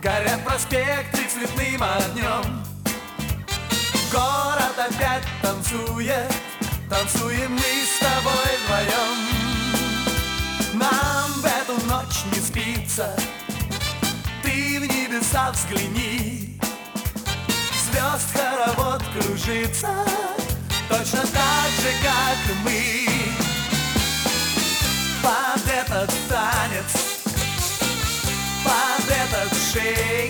Горят проспекты цветным огнем. Город опять танцует, танцуем мы с тобой вдвоем. Нам в эту ночь не спится, ты в небеса взгляни. Звезд хоровод кружится, точно так же, как и мы. Под этот танец, под этот шейк,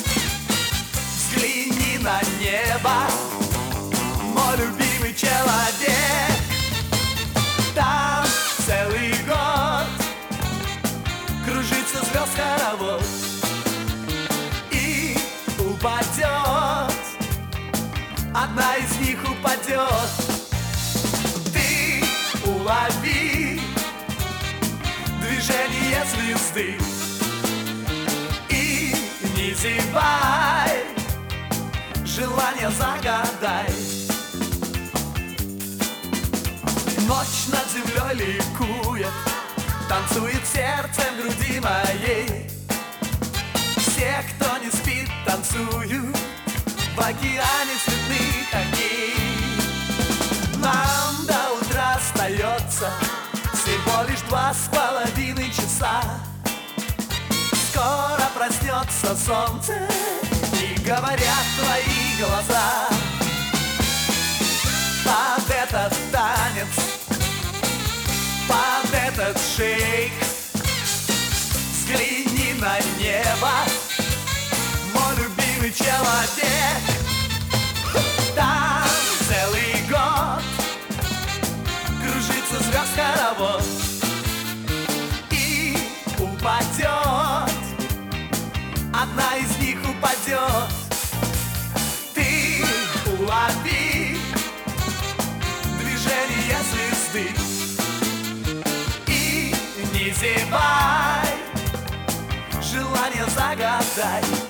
взгляни на небо, мой любимый человек. Там целый год кружится звезд хоровод, и упадет, одна из них упадет. Ты улови движение звезды и не зевай, желание загадай. Ночь над землей ликует, танцует сердцем груди моей. Все, кто не спит, танцуют в океане цветных огней. Нам до утра остается всего лишь 2,5 часа. Скоро проснется солнце, и говорят твои глаза. Под этот танец, под этот шейк, взгляни на небо, мой любимый человек. Там целый год кружится звезд хоровод, и упадет, одна из них упадет. Ты улови движение звезды и не зевай, желание загадай.